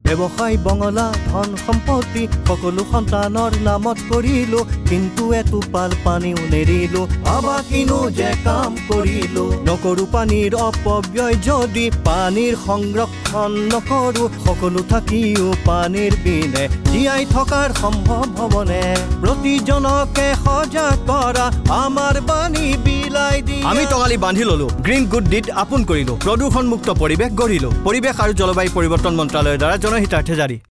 ব্যৱসায় বঙলা ধন সম্পত্তি সকলো সন্তানৰ নামত কৰিলো কিন্তু এটোপাল পানীও নেৰিলো আবা কিনো যে কাম কৰিলো নকৰো পানীৰ অপব্যয় যদি পানীৰ সংৰক্ষণ নকৰো সকলো থাকিও পানীৰ বিনে জীয়াই থকাৰ সম্ভৱ হ'বনে প্ৰতিজনকে সজাগ কৰা আমাৰ বাণী বিলাই দি আমি টঙালি বান্ধি ললো গ্ৰীণ গুড ডিড আপোন কৰিলো প্ৰদূষণমুক্ত পৰিৱেশ গঢ়িলো পৰিৱেশ আৰু জলবায়ু পৰিৱৰ্তন মন্ত্ৰালয়ৰ দ্বাৰা জনহিতাৰ্থে জাৰি